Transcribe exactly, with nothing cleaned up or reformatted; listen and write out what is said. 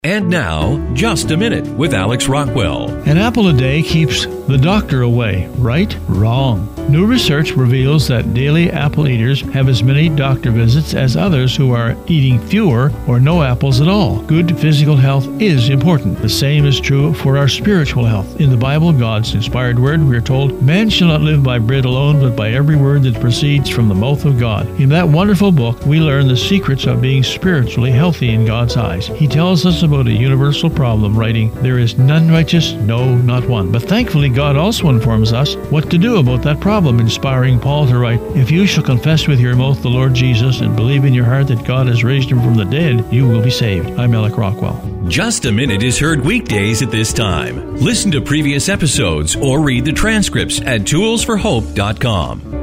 And now, Just a Minute with Alex Rockwell. An apple a day keeps the doctor away, right? Wrong. New research reveals that daily apple eaters have as many doctor visits as others who are eating fewer or no apples at all. Good physical health is important. The same is true for our spiritual health. In the Bible, God's inspired word, we are told, "Man shall not live by bread alone, but by every word that proceeds from the mouth of God." In that wonderful book, we learn the secrets of being spiritually healthy in God's eyes. He tells us about a universal problem, writing, "There is none righteous, no, not one." But thankfully, God also informs us what to do about that problem, inspiring Paul to write, "If you shall confess with your mouth the Lord Jesus and believe in your heart that God has raised him from the dead, you will be saved." I'm Alex Rockwell. Just a Minute is heard weekdays at this time. Listen to previous episodes or read the transcripts at tools for hope dot com.